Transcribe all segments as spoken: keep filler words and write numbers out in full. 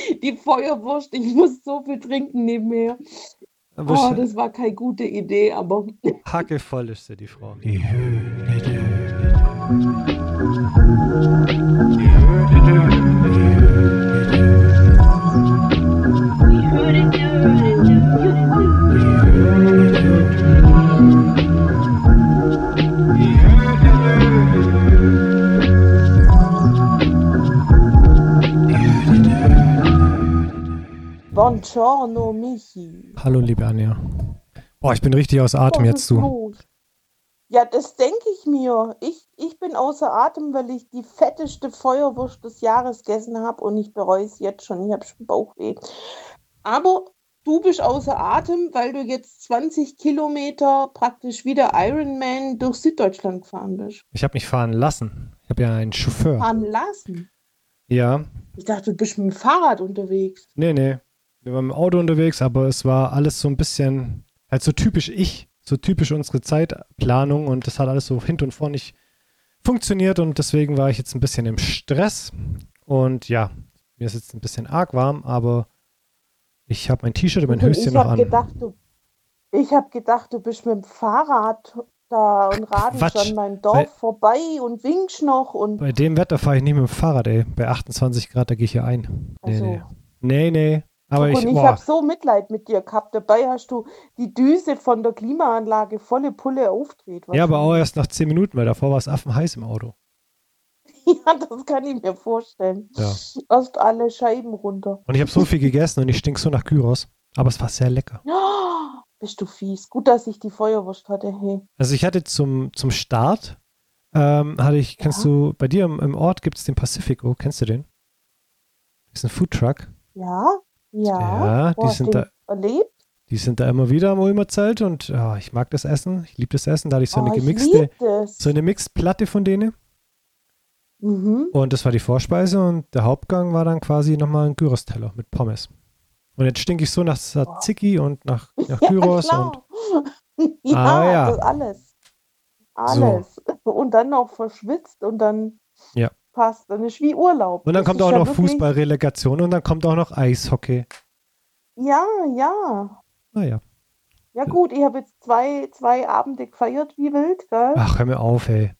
die Feuerwurst, ich muss so viel trinken nebenher. Oh, das war keine gute Idee, aber Hackevoll ist sie, die Frau. Die Höhle der Löwen. Buongiorno, Michi. Hallo, liebe Anja. Boah, ich bin richtig aus Atem Was jetzt, ist du. los? Ja, das denke ich mir. Ich, ich bin außer Atem, weil ich die fetteste Feuerwurst des Jahres gegessen habe und ich bereue es jetzt schon. Ich habe schon Bauchweh. Aber du bist außer Atem, weil du jetzt zwanzig Kilometer praktisch wie der Ironman durch Süddeutschland gefahren bist. Ich habe mich fahren lassen. Ich habe ja einen Chauffeur. Fahren lassen? Ja. Ich dachte, du bist mit dem Fahrrad unterwegs. Nee, nee. Wir waren im Auto unterwegs, aber es war alles so ein bisschen, halt so typisch ich, so typisch unsere Zeitplanung und das hat alles so hinten und vorne nicht funktioniert und deswegen war ich jetzt ein bisschen im Stress und ja, mir ist jetzt ein bisschen arg warm, aber ich habe mein T-Shirt und mein Und Höschen ich noch habe an. gedacht, du, ich habe gedacht, du bist mit dem Fahrrad da und radelst Quatsch. an meinem Bei, Dorf vorbei und winkst noch und bei dem Wetter fahre ich nicht mit dem Fahrrad, ey. Bei achtundzwanzig Grad, da gehe ich hier ein. Nee, nee. also. Nee, nee. Aber Und ich, ich boah. habe so Mitleid mit dir gehabt. Dabei hast du die Düse von der Klimaanlage volle Pulle aufgedreht Ja, aber auch wahrscheinlich. erst nach zehn Minuten, weil davor war es affenheiß im Auto. Ja, das kann ich mir vorstellen. Ja. Erst alle Scheiben runter. Und ich habe so viel gegessen und ich stink so nach Gyros. Aber es war sehr lecker. Oh, bist du fies. Gut, dass ich die Feuerwurst hatte, hey. Also ich hatte zum, zum Start, ähm, hatte ich, Ja. kennst du, bei dir im, im Ort gibt es den Pacifico, kennst du den? Das ist ein Foodtruck. Ja, ja. Ja, Wo die hast sind du da, den erlebt? die sind da immer wieder am Ulmer Zelt und ja, ich mag das Essen. Ich liebe das Essen. Da hatte ich so Oh, eine ich gemixte, lieb das. so eine Mixplatte von denen. Mhm. Und das war die Vorspeise und der Hauptgang war dann quasi nochmal ein Gyros-Teller mit Pommes. Und jetzt stinke ich so nach Tzatziki und nach, nach Ja, Gyros und klar. ah Ja, ja, das alles. so, Alles. Und dann noch verschwitzt und dann ja. passt. Dann ist wie Urlaub. Und dann Das kommt ist auch ja noch wirklich. Fußballrelegation und dann kommt auch noch Eishockey. Ja, ja. Naja. Ja gut, ich habe jetzt zwei, zwei Abende gefeiert wie wild, gell? Ach, hör mir auf, ey.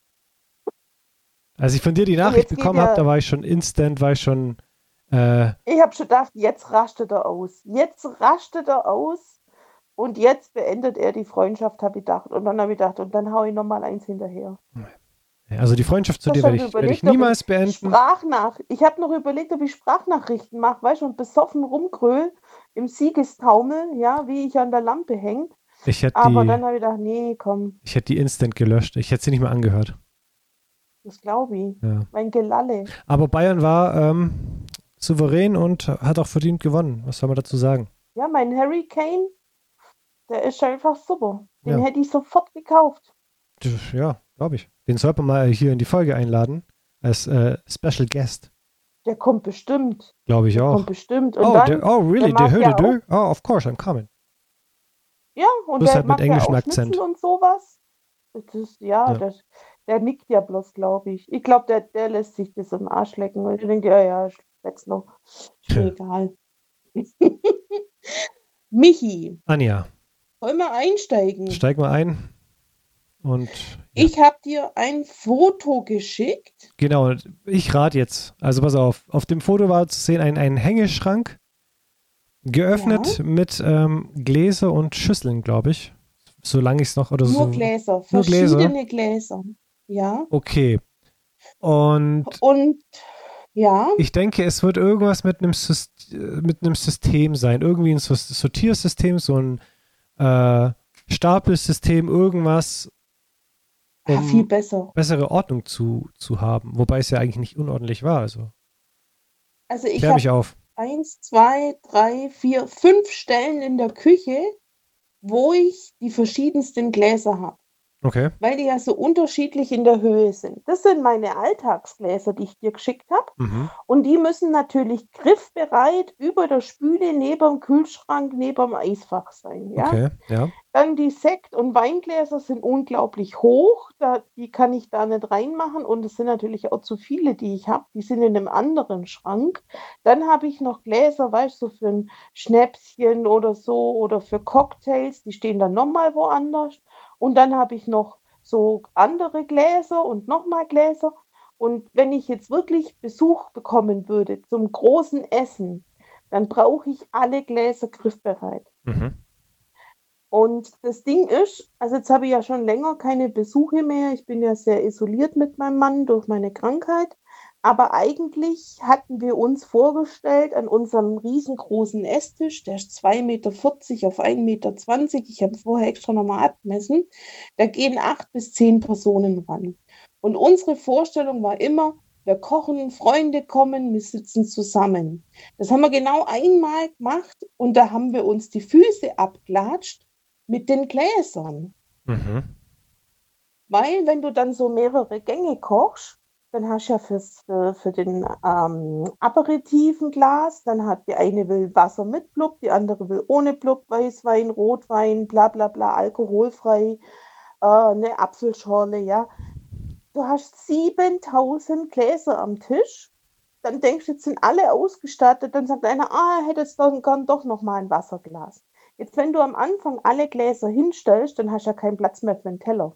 Als ich von dir die Und Nachricht jetzt geht bekommen habe, da ja, war ich schon instant, war ich schon, äh, ich habe schon gedacht, jetzt rastet er aus. Jetzt rastet er aus und jetzt beendet er die Freundschaft, habe ich gedacht. Und dann habe ich gedacht, und dann hau ich nochmal eins hinterher. also die Freundschaft zu Ich habe dir werde schon ich, werde ich überlegt, ob ich niemals beenden. Sprachnach, ich habe noch überlegt, ob ich Sprachnachrichten mache, weißt du, und besoffen rumgröl im Siegestaumel, ja, wie ich an der Lampe hänge. Ich hätte Aber die, dann habe ich gedacht, nee, komm, ich hätte die instant gelöscht. Ich hätte sie nicht mehr angehört. das glaube ich. Ja. Mein Gelalle. Aber Bayern war ähm, souverän und hat auch verdient gewonnen. Was soll man dazu sagen? Ja, mein Harry Kane, der ist einfach super. Den Ja, hätte ich sofort gekauft. das- ja, glaube ich. Den sollte man mal hier in die Folge einladen als äh, Special Guest. Der kommt bestimmt. Glaube ich Der kommt auch. bestimmt. Und Oh, dann, der, oh, der really? Der mag Höhle, ja auch, du? Oh, of course, I'm coming. ja, und Bloß der halt mit macht ja englischem auch Akzent. Schnitzel und sowas. Das ist, ja, Ja. das, der nickt ja bloß, glaube ich. Ich glaube, der, der lässt sich das im Arsch lecken. Und ich denke, ja, ja, jetzt noch. Ist mir egal. Michi, Anja, wollen wir einsteigen? steig mal ein. Und ja. Ich habe dir ein Foto geschickt. Genau, ich rate jetzt. Also pass auf, auf dem Foto war zu sehen ein, ein Hängeschrank, geöffnet Ja. mit ähm, Gläser und Schüsseln, glaube ich. Solange ich es noch, oder Nur so. Gläser, Nur Gläser? verschiedene Gläser. Ja. Okay. Und Und ja, ich denke, es wird irgendwas mit einem, Syst mit einem System sein. Irgendwie ein Sos- Sortiersystem, so ein äh, Stapelsystem, irgendwas, ja, viel um besser. bessere Ordnung zu, zu haben. Wobei es ja eigentlich nicht unordentlich war. Also, Also ich klär habe mich auf. eins, zwei, drei, vier, fünf Stellen in der Küche, wo ich die verschiedensten Gläser habe. Okay. weil die ja so unterschiedlich in der Höhe sind. Das sind meine Alltagsgläser, die ich dir geschickt habe. Mhm. Und die müssen natürlich griffbereit über der Spüle neben dem Kühlschrank, neben dem Eisfach sein. Ja? Okay. Ja. Dann die Sekt- und Weingläser sind unglaublich hoch. Da, die kann ich da nicht reinmachen. Und es sind natürlich auch zu viele, die ich habe. Die sind in einem anderen Schrank. Dann habe ich noch Gläser, weißt du, so für ein Schnäpschen oder so oder für Cocktails. Die stehen dann nochmal woanders. Und dann habe ich noch so andere Gläser und nochmal Gläser. Und wenn ich jetzt wirklich Besuch bekommen würde zum großen Essen, dann brauche ich alle Gläser griffbereit. Mhm. Und das Ding ist, also jetzt habe ich ja schon länger keine Besuche mehr. Ich bin ja sehr isoliert mit meinem Mann durch meine Krankheit. Aber eigentlich hatten wir uns vorgestellt an unserem riesengroßen Esstisch, der ist zwei Meter vierzig auf ein Meter zwanzig. Ich habe vorher extra nochmal abgemessen. Da gehen acht bis zehn Personen ran. Und unsere Vorstellung war immer, wir kochen, Freunde kommen, wir sitzen zusammen. Das haben wir genau einmal gemacht und da haben wir uns die Füße abgelatscht mit den Gläsern. Mhm. Weil wenn du dann so mehrere Gänge kochst, dann hast du ja fürs, für, für den ähm, Aperitif ein Glas, dann hat die eine will Wasser mit Blub, die andere will ohne Blub, Weißwein, Rotwein, bla bla bla, alkoholfrei, äh, eine Apfelschorle, ja. Du hast siebentausend Gläser am Tisch, dann denkst du, jetzt sind alle ausgestattet, dann sagt einer, ah, er hätte jetzt doch, gern doch noch mal ein Wasserglas. Jetzt, wenn du am Anfang alle Gläser hinstellst, dann hast du ja keinen Platz mehr für den Teller.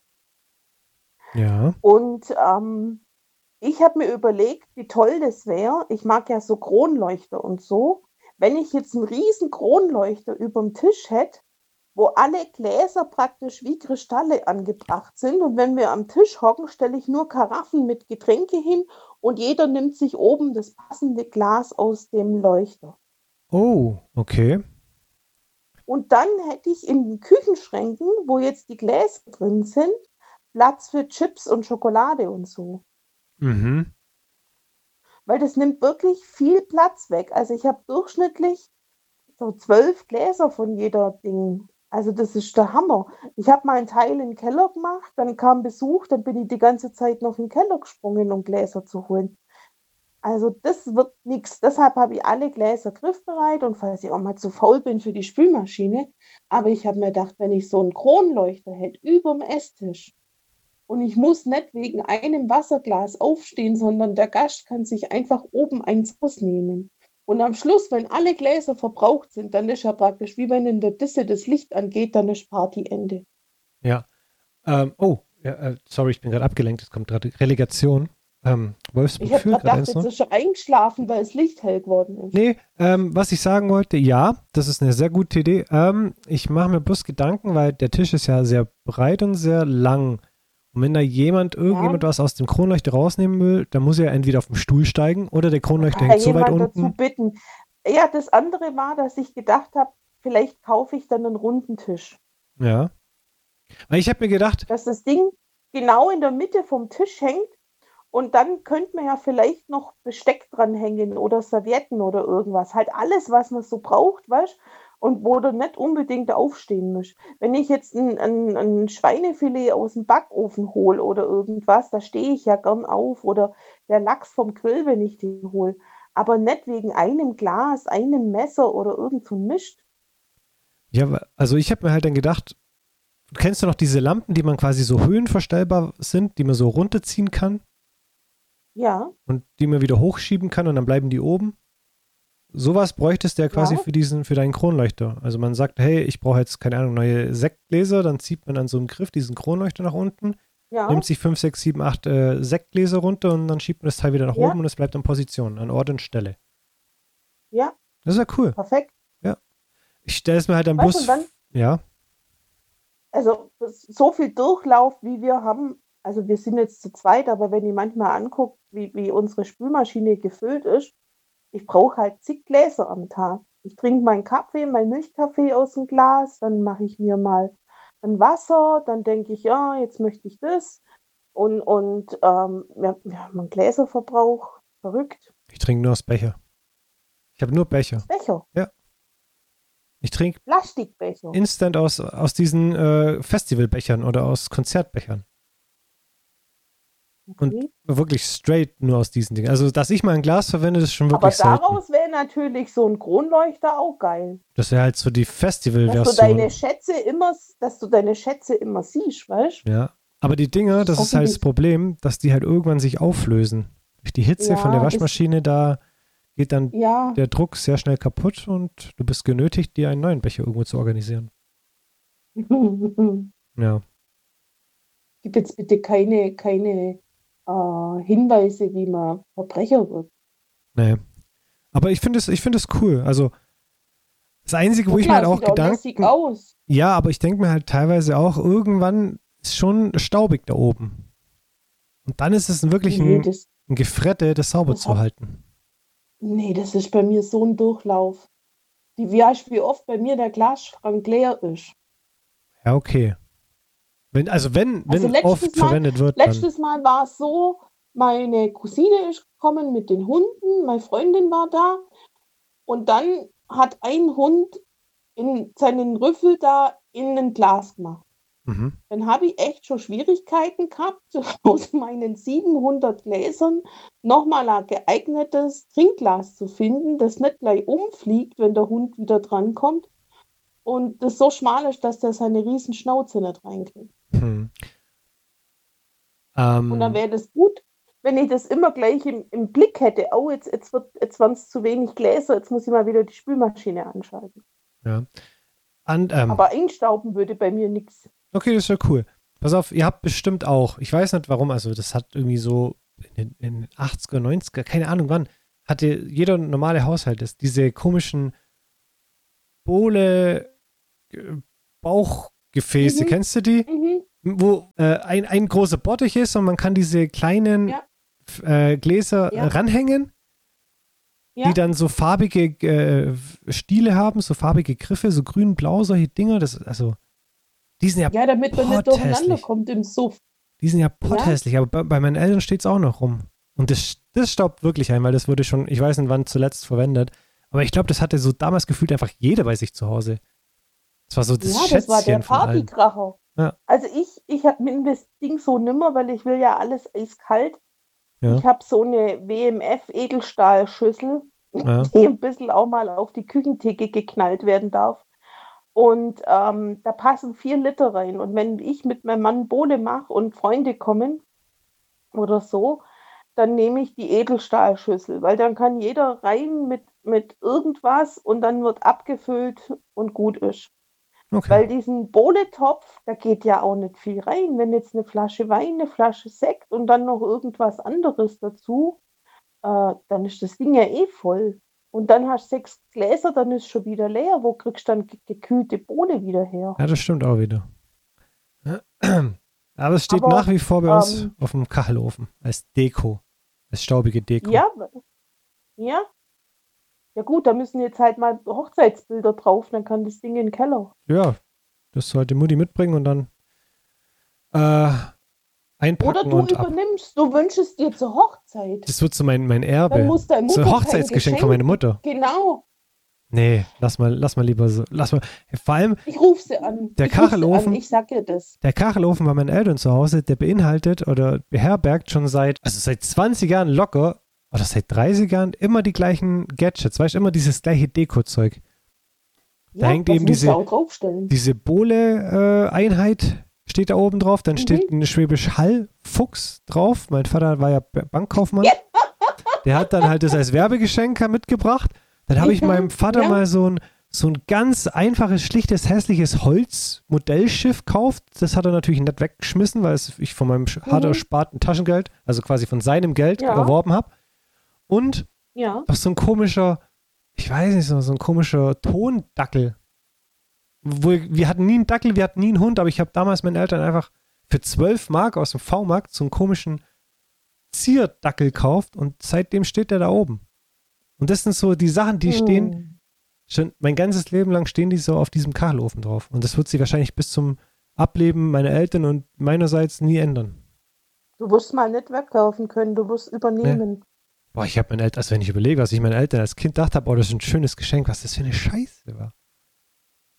Ja. Und ähm, ich habe mir überlegt, wie toll das wäre. Ich mag ja so Kronleuchter und so. Wenn ich jetzt einen riesen Kronleuchter über dem Tisch hätte, wo alle Gläser praktisch wie Kristalle angebracht sind. Und wenn wir am Tisch hocken, stelle ich nur Karaffen mit Getränke hin und jeder nimmt sich oben das passende Glas aus dem Leuchter. Oh, okay. Und dann hätte ich in den Küchenschränken, wo jetzt die Gläser drin sind, Platz für Chips und Schokolade und so. Mhm. Weil das nimmt wirklich viel Platz weg. Also ich habe durchschnittlich so zwölf Gläser von jeder Ding. Also das ist der Hammer. Ich habe mal einen Teil in den Keller gemacht, dann kam Besuch, dann bin ich die ganze Zeit noch in den Keller gesprungen, um Gläser zu holen. Also das wird nichts. Deshalb habe ich alle Gläser griffbereit und falls ich auch mal zu faul bin für die Spülmaschine. Aber ich habe mir gedacht, wenn ich so einen Kronleuchter hätte über dem Esstisch und ich muss nicht wegen einem Wasserglas aufstehen, sondern der Gast kann sich einfach oben eins rausnehmen. Und am Schluss, wenn alle Gläser verbraucht sind, dann ist ja praktisch wie wenn in der Disse das Licht angeht, dann ist Partyende. Ja. Ähm, oh, ja, äh, sorry, ich bin gerade abgelenkt. Es kommt gerade Relegation. Ähm, Ich Wolfsburg habe führt gerade gerade gedacht, eins jetzt null. ist er eingeschlafen, weil das Licht hell geworden ist. Nee, ähm, was ich sagen wollte, ja, das ist eine sehr gute Idee. Ähm, ich mache mir bloß Gedanken, weil der Tisch ist ja sehr breit und sehr lang. Und wenn da jemand, Ja, irgendjemand was aus dem Kronleuchter rausnehmen will, dann muss er entweder auf den Stuhl steigen oder der da Kronleuchter kann ja hängt so weit jemand dazu unten. bitten. Ja, das andere war, dass ich gedacht habe, vielleicht kaufe ich dann einen runden Tisch. Ja. Weil ich habe mir gedacht, Dass das Ding genau in der Mitte vom Tisch hängt. Und dann könnte man ja vielleicht noch Besteck dranhängen oder Servietten oder irgendwas. Halt alles, was man so braucht, weißt und wo du nicht unbedingt aufstehen musst. Wenn ich jetzt ein, ein, ein Schweinefilet aus dem Backofen hole oder irgendwas, da stehe ich ja gern auf. Oder der Lachs vom Grill, wenn ich den hole. Aber nicht wegen einem Glas, einem Messer oder irgend so ein Mist. ja, also ich habe mir halt dann gedacht, kennst du noch diese Lampen, die man quasi so höhenverstellbar sind, die man so runterziehen kann Ja, und die man wieder hochschieben kann und dann bleiben die oben? Sowas bräuchtest du ja quasi ja, für diesen, für deinen Kronleuchter. Also man sagt, hey, ich brauche jetzt, keine Ahnung, neue Sektgläser, dann zieht man an so einem Griff diesen Kronleuchter nach unten, nimmt ja, sich fünf, sechs, sieben, acht äh, Sektgläser runter und dann schiebt man das Teil wieder nach oben ja, und es bleibt in Position, an Ort und Stelle. ja, Das ist ja cool. perfekt. Ja. Ich stelle es mir halt dann Weißt du, und bloß, dann ja, also so viel Durchlauf, wie wir haben, also wir sind jetzt zu zweit, aber wenn ich manchmal angucke, wie, wie unsere Spülmaschine gefüllt ist, ich brauche halt zig Gläser am Tag. Ich trinke meinen Kaffee, meinen Milchkaffee aus dem Glas, dann mache ich mir mal ein Wasser, dann denke ich, ja, jetzt möchte ich das. Und, und ähm, ja, ja, mein Gläserverbrauch, verrückt. ich trinke nur aus Becher. Ich habe nur Becher. Das Becher. Ja. Ich trinke Plastikbecher. instant aus, aus diesen äh, Festivalbechern oder aus Konzertbechern. Und Okay. wirklich straight nur aus diesen Dingen. Also, dass ich mal ein Glas verwende, ist schon Aber wirklich selten. daraus wäre natürlich so ein Kronleuchter auch geil. Das wäre halt so die Dass du Festivalversion. deine Schätze immer, dass du deine Schätze immer siehst, weißt du? Ja. Aber die Dinger, das ist halt das Hoffentlich. Problem, dass die halt irgendwann sich auflösen. Durch die Hitze von der Ja, das, Waschmaschine, da geht dann ja. der Druck sehr schnell kaputt und du bist genötigt, dir einen neuen Becher irgendwo zu organisieren. Ja. Gib jetzt bitte keine, keine äh, Hinweise, wie man Verbrecher wird. Nee. Aber ich finde es, ich finde es cool. Also, das Einzige, wo Ja ich mir klar, halt auch sieht auch lässig Gedanken, aus. ja, aber ich denke mir halt teilweise auch, irgendwann ist schon staubig da oben. Und dann ist es wirklich Nee, ein, das, ein Gefrette, das sauber das zu hat, halten. nee, das ist bei mir so ein Durchlauf. Die weißt, wie oft bei mir der Glasschrank leer ist. Ja, okay. Wenn, also wenn, Also wenn letztes oft Mal, verwendet wird, dann. letztes Mal war es so, meine Cousine ist gekommen mit den Hunden, meine Freundin war da und dann hat ein Hund in seinen Rüffel da in ein Glas gemacht. Mhm. Dann habe ich echt schon Schwierigkeiten gehabt, aus meinen siebenhundert Gläsern nochmal ein geeignetes Trinkglas zu finden, das nicht gleich umfliegt, wenn der Hund wieder drankommt und das so schmal ist, dass der seine riesen Schnauze nicht reinkriegt. Hm. Und dann Ähm, wäre das gut, wenn ich das immer gleich im, im Blick hätte. Oh, jetzt, jetzt, wird, jetzt waren es zu wenig Gläser, jetzt muss ich mal wieder die Spülmaschine anschalten. ja. Und, ähm, Aber einstauben würde bei mir nichts. okay, das ist ja cool. Pass auf, ihr habt bestimmt auch, ich weiß nicht warum, also das hat irgendwie so in den, in den achtziger, neunziger, keine Ahnung wann, hatte jeder normale Haushalt das, diese komischen Bohle äh, Bauchgefäße, Mhm, kennst du die? mhm, Wo äh, ein, ein großer Bottich ist und man kann diese kleinen ja, f- äh, Gläser äh, ja, ranhängen, die ja. dann so farbige äh, Stiele haben, so farbige Griffe, so grün-blau, solche Dinger. Das, also, die sind ja Ja, damit man nicht durcheinander potthässlich. kommt im Suff. Die sind ja Ja, potthässlich, aber bei, bei meinen Eltern steht es auch noch rum. Und das, das staubt wirklich ein, weil das wurde schon, ich weiß nicht wann zuletzt verwendet, aber ich glaube, das hatte so damals gefühlt einfach jeder bei sich zu Hause. Das war so das ja, das war der Schätzchen von allen. Partykracher. Ja, Also ich, ich habe mir das Ding so nimmer, weil ich will ja alles eiskalt. ja, Ich habe so eine W M F-Edelstahlschüssel, ja. die ein bisschen auch mal auf die Küchentheke geknallt werden darf. Und ähm, da passen vier Liter rein. Und wenn ich mit meinem Mann Bowle mache und Freunde kommen oder so, dann nehme ich die Edelstahlschüssel, weil dann kann jeder rein mit, mit irgendwas und dann wird abgefüllt und gut ist. Okay. Weil diesen Bowle-Topf, da geht ja auch nicht viel rein. Wenn jetzt eine Flasche Wein, eine Flasche Sekt und dann noch irgendwas anderes dazu, äh, dann ist das Ding ja eh voll. Und dann hast du sechs Gläser, dann ist schon wieder leer. Wo kriegst du dann ge- gekühlte Bohne wieder her? Ja, das stimmt auch wieder. Aber es steht Aber nach wie vor bei uns ähm, auf dem Kachelofen als Deko, als staubige Deko. ja, ja, ja gut, da müssen jetzt halt mal Hochzeitsbilder drauf, dann kann das Ding in den Keller. Ja, das sollte Mutti mitbringen und dann äh, Oder einpacken du und ab. übernimmst, du wünschst dir zur Hochzeit. Das wird so mein, mein Dann Erbe. muss deine So ein Mutter kein Hochzeitsgeschenk von meiner Geschenk. Mutter. Genau. Nee, lass mal, lass mal lieber so. Lass mal. Vor allem, Ich rufe sie an. der Ich rufe sie an. Kachelofen, Ich sag ihr das. der Kachelofen bei meinen Eltern zu Hause, der beinhaltet oder beherbergt schon seit, also seit zwanzig Jahren locker, oder seit dreißig Jahren immer die gleichen Gadgets, weißt du, immer dieses gleiche Deko-Zeug. Da Ja, hängt das eben musst du diese, auch draufstellen. diese Bohle-Einheit steht da oben drauf, dann Mhm. steht ein Schwäbisch Hall-Fuchs drauf. Mein Vater war ja B- Bankkaufmann. Ja. Der hat dann halt das als Werbegeschenk mitgebracht. Dann habe ich Mhm, meinem Vater ja. mal so ein, so ein ganz einfaches, schlichtes, hässliches Holz-Modellschiff gekauft. Das hat er natürlich nicht weggeschmissen, weil es ich von meinem sch- hart Mhm. ersparten Taschengeld, also quasi von seinem Geld Ja. erworben habe. Und Ja. noch so ein komischer, ich weiß nicht, so, so ein komischer Tondackel. Wo, wir hatten nie einen Dackel, wir hatten nie einen Hund, aber ich habe damals meinen Eltern einfach für zwölf Mark aus dem V-Markt so einen komischen Zierdackel gekauft und seitdem steht der da oben. Und das sind so die Sachen, die stehen, Hm. schon mein ganzes Leben lang stehen die so auf diesem Kachelofen drauf. Und das wird sich wahrscheinlich bis zum Ableben meiner Eltern und meinerseits nie ändern. Du wirst mal nicht wegkaufen können, du wirst übernehmen. Boah, ich habe meinen Eltern, also wenn ich überlege, was ich meinen Eltern als Kind dachte, boah, das ist ein schönes Geschenk, was das für eine Scheiße war.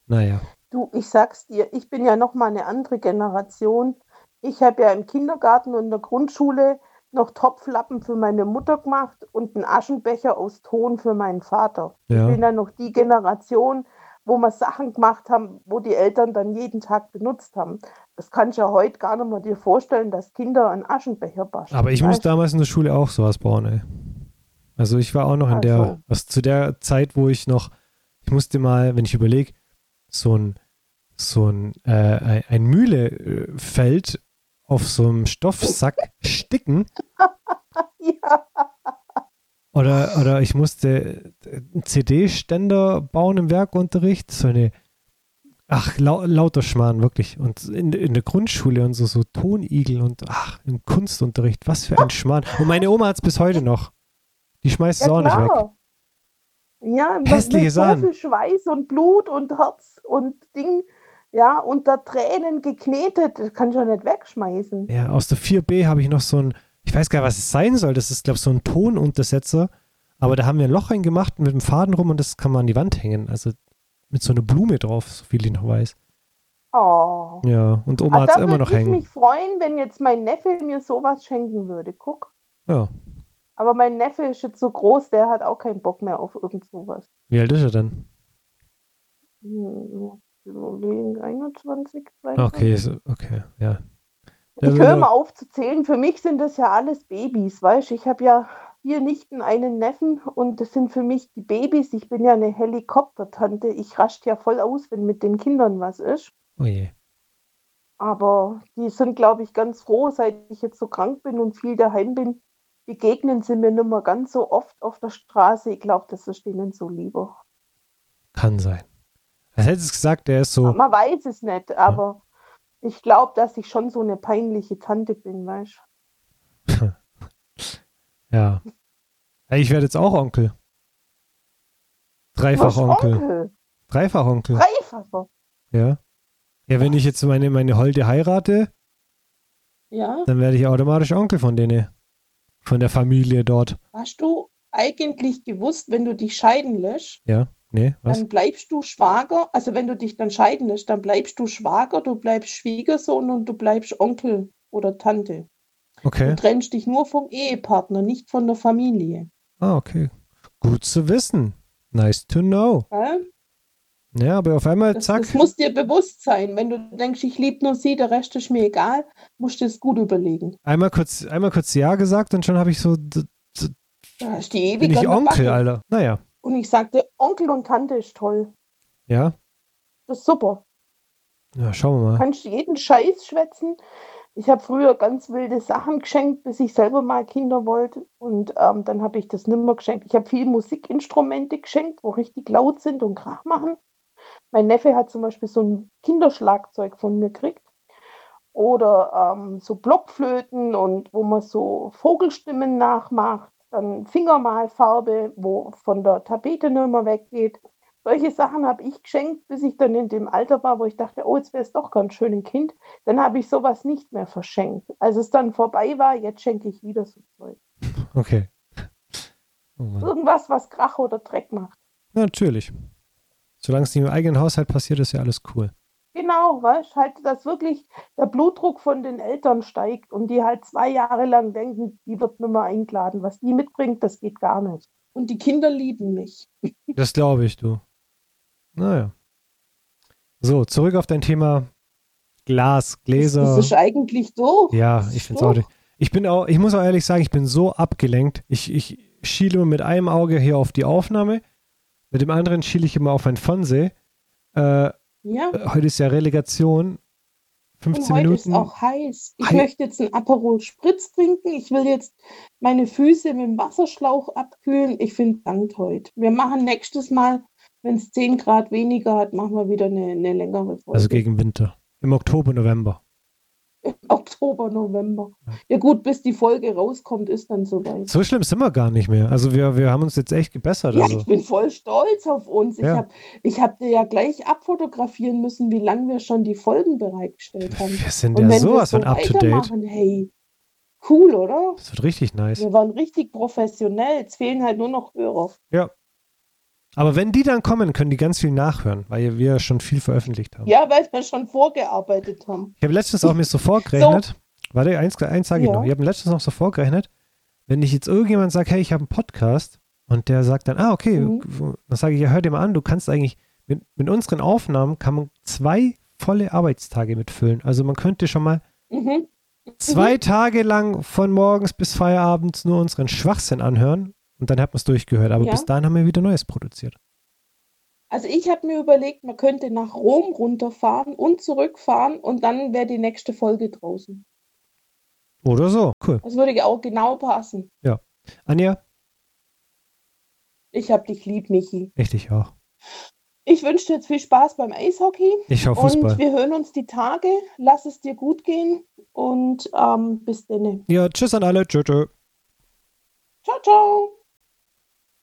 Naja. Du, ich sag's dir, ich bin ja noch mal eine andere Generation. Ich habe ja im Kindergarten und in der Grundschule noch Topflappen für meine Mutter gemacht und einen Aschenbecher aus Ton für meinen Vater. Ich Ja. bin ja noch die Generation, wo wir Sachen gemacht haben, wo die Eltern dann jeden Tag benutzt haben. Das kannst du ja heute gar nicht mehr dir vorstellen, dass Kinder einen Aschenbecher Aber basteln, ich muss weißt? damals in der Schule auch sowas bauen, ey. Also ich war auch noch in der, Also, was zu der Zeit, wo ich noch, ich musste mal, wenn ich überlege, so ein, so ein, äh, ein, ein Mühlefeld auf so einem Stoffsack sticken ja, oder, oder ich musste einen C D-Ständer bauen im Werkunterricht, so eine, ach, lau, lauter Schmarrn, wirklich. Und in, in der Grundschule und so, so Tonigel und ach, im Kunstunterricht, was für ein Schmarrn. Und meine Oma hat es bis heute noch. Die schmeißt es ja auch nicht weg. klar. Ja, mit, Hässliche mit so Sachen. viel Schweiß und Blut und Herz und Ding, ja, unter Tränen geknetet, das kannst du ja nicht wegschmeißen. Ja, aus der vier B habe ich noch so ein, ich weiß gar nicht, was es sein soll. Das ist, glaube ich, so ein Tonuntersetzer. Aber da haben wir ein Loch reingemacht mit dem Faden rum und das kann man an die Wand hängen. Also mit so einer Blume drauf, so viel ich noch weiß. Oh. Ja, und Oma Ah, hat es da immer würde noch ich hängen. mich freuen, wenn jetzt mein Neffe mir sowas schenken würde. Guck. Ja. Aber mein Neffe ist jetzt so groß, der hat auch keinen Bock mehr auf irgend sowas. Wie alt ist er denn? Hm, überlegen, einundzwanzig, Okay, zweiundzwanzig. so, okay, ja. Der Ich will höre er. mal auf zu zählen. Für mich sind das ja alles Babys, weißt du? Ich habe ja vier Nichten, einen Neffen und das sind für mich die Babys. Ich bin ja eine Helikoptertante. Ich rascht ja voll aus, wenn mit den Kindern was ist. Oh je. Aber die sind, glaube ich, ganz froh, seit ich jetzt so krank bin und viel daheim bin, begegnen sie mir nicht mehr ganz so oft auf der Straße. Ich glaube, das ist denen so lieber. Kann sein. Als hättest du gesagt, der ist so. Man weiß es nicht, Ja. aber ich glaube, dass ich schon so eine peinliche Tante bin, weißt Ja. Ja, ich werde jetzt auch Onkel. du? Dreifach Was, Onkel. Onkel? Dreifach Onkel. Dreifacher? Ja. Ja, wenn ich jetzt meine, meine Holde heirate, Ja. dann werde ich automatisch Onkel von denen. Von der Familie dort. Hast du eigentlich gewusst, wenn du dich scheiden lässt, Ja? Nee, was? dann bleibst du Schwager, also wenn du dich dann scheiden lässt, dann bleibst du Schwager, du bleibst Schwiegersohn und du bleibst Onkel oder Tante. Du Okay. trennst dich nur vom Ehepartner, nicht von der Familie. Ah, okay. Gut zu wissen. Nice to know. Gell? Ja, aber auf einmal, Das, zack. das muss dir bewusst sein. Wenn du denkst, ich liebe nur sie, der Rest ist mir egal, musst du es gut überlegen. Einmal kurz, einmal kurz Ja gesagt und schon habe ich so, d- d- Da ist die ewig bin ich an der Onkel, Backe. Alter. Naja. Und ich sagte, Onkel und Tante ist toll. Ja. Das ist super. Ja, schauen wir mal. Kannst jeden Scheiß schwätzen. Ich habe früher ganz wilde Sachen geschenkt, bis ich selber mal Kinder wollte. Und ähm, dann habe ich das nimmer geschenkt. Ich habe viel Musikinstrumente geschenkt, wo richtig laut sind und Krach machen. Mein Neffe hat zum Beispiel so ein Kinderschlagzeug von mir gekriegt. Oder ähm, so Blockflöten und wo man so Vogelstimmen nachmacht. Dann Fingermalfarbe, wo von der Tapete nicht mehr weggeht. Solche Sachen habe ich geschenkt, bis ich dann in dem Alter war, wo ich dachte, oh, jetzt wäre es doch ganz schön ein Kind. Dann habe ich sowas nicht mehr verschenkt. Als es dann vorbei war, jetzt schenke ich wieder so Zeug. Okay. Oh Mann. Irgendwas, was Krach oder Dreck macht. Ja, natürlich. Solange es nicht im eigenen Haushalt passiert, ist ja alles cool. Genau, weißt halt, dass wirklich der Blutdruck von den Eltern steigt und die halt zwei Jahre lang denken, die wird nicht mehr eingeladen. Was die mitbringt, das geht gar nicht. Und die Kinder lieben mich. Das glaube ich, du. Naja. So, zurück auf dein Thema Glas, Das, Gläser. das ist eigentlich durch. Ja, Das ich ist finde es auch durch. nicht. Ich bin auch, ich muss auch ehrlich sagen, ich bin so abgelenkt. Ich, ich schiele immer mit einem Auge hier auf die Aufnahme, mit dem anderen schiele ich immer auf mein Fernseher. Äh, Ja, heute ist ja Relegation. und fünfzehn heute ist Minuten. auch heiß. Ich Hei- möchte jetzt einen Aperol Spritz trinken. Ich will jetzt meine Füße mit dem Wasserschlauch abkühlen. Ich finde es dankt heute. Wir machen nächstes Mal, wenn es zehn Grad weniger hat, machen wir wieder eine, eine längere Folge. Also gegen Winter. Im Oktober, November. Oktober, November. Ja gut, bis die Folge rauskommt, ist dann soweit. So schlimm sind wir gar nicht mehr. Also wir, wir haben uns jetzt echt gebessert. Ja, Also. ich bin voll stolz auf uns. Ich Ja. habe ich hab dir ja gleich abfotografieren müssen, wie lange wir schon die Folgen bereitgestellt haben. Wir sind Und ja wenn wir sowas so von up to date. weitermachen, hey, cool, oder? Das wird richtig nice. Wir waren richtig professionell. Jetzt fehlen halt nur noch Hörer. Ja. Aber wenn die dann kommen, können die ganz viel nachhören, weil wir schon viel veröffentlicht haben. Ja, weil wir schon vorgearbeitet haben. Ich habe letztens auch mir so vorgerechnet, warte, eins, eins sage ich Ja. noch, ich habe letztens noch so vorgerechnet, wenn ich jetzt irgendjemand sage, hey, ich habe einen Podcast und der sagt dann, ah, okay, Mhm. dann sage ich, ja, hör dir mal an, du kannst eigentlich, mit, mit unseren Aufnahmen kann man zwei volle Arbeitstage mitfüllen. Also man könnte schon mal Mhm. zwei Tage lang von morgens bis Feierabend nur unseren Schwachsinn anhören und dann hat man es durchgehört. Aber Ja. bis dahin haben wir wieder Neues produziert. Also ich habe mir überlegt, man könnte nach Rom runterfahren und zurückfahren und dann wäre die nächste Folge draußen. Oder so. Cool. Das würde auch genau passen. Anja, Ich hab dich lieb, Michi. ich dich auch. Ich wünsche dir jetzt viel Spaß beim Eishockey Ich schau und Fußball. wir hören uns die Tage. Lass es dir gut gehen und ähm, bis dann. Ja, tschüss an alle. Tschö, tschö. Ciao, ciao.